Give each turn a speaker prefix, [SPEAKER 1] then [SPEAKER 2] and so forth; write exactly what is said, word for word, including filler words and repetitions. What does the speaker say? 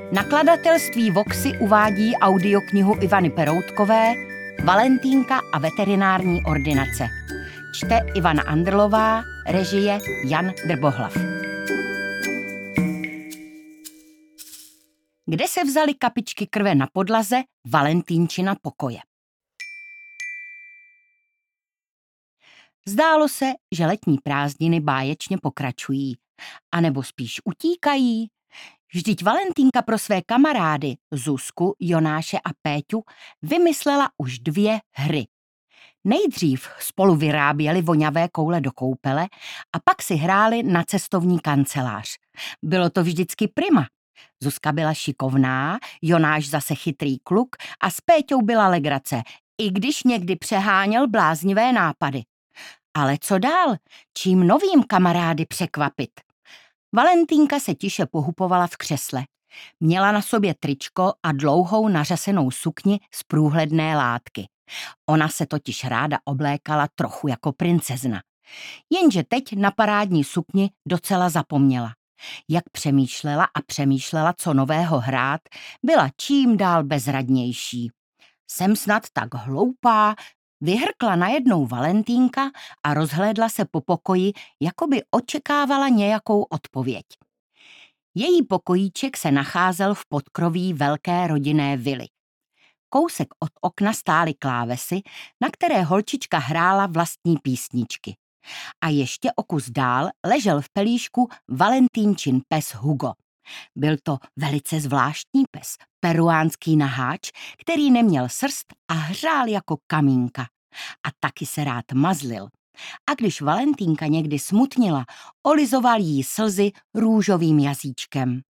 [SPEAKER 1] Nakladatelství Voxy uvádí audioknihu Ivany Peroutkové Valentýnka a veterinární ordinace. Čte Ivana Andrlová, režie Jan Drbohlav. Kde se vzaly kapičky krve na podlaze Valentýnčina pokoje? Zdálo se, že letní prázdniny báječně pokračují, anebo spíš utíkají. Vždyť Valentýnka pro své kamarády Zuzku, Jonáše a Péťu vymyslela už dvě hry. Nejdřív spolu vyráběli voňavé koule do koupele a pak si hráli na cestovní kancelář. Bylo to vždycky prima. Zuzka byla šikovná, Jonáš zase chytrý kluk a s Péťou byla legrace, i když někdy přeháněl bláznivé nápady. Ale co dál? Čím novým kamarády překvapit? Valentýnka se tiše pohupovala v křesle. Měla na sobě tričko a dlouhou nařasenou sukni z průhledné látky. Ona se totiž ráda oblékala trochu jako princezna. Jenže teď na parádní sukni docela zapomněla. Jak přemýšlela a přemýšlela, co nového hrát, byla čím dál bezradnější. Jsem snad tak hloupá, vyhrkla najednou Valentýnka a rozhlédla se po pokoji, jako by očekávala nějakou odpověď. Její pokojíček se nacházel v podkroví velké rodinné vily. Kousek od okna stály klávesy, na které holčička hrála vlastní písničky. A ještě o kus dál ležel v pelíšku Valentýnčin pes Hugo. Byl to velice zvláštní pes, peruánský naháč, který neměl srst a hřál jako kamínka. A taky se rád mazlil. A když Valentýnka někdy smutnila, olizoval jí slzy růžovým jazyčkem.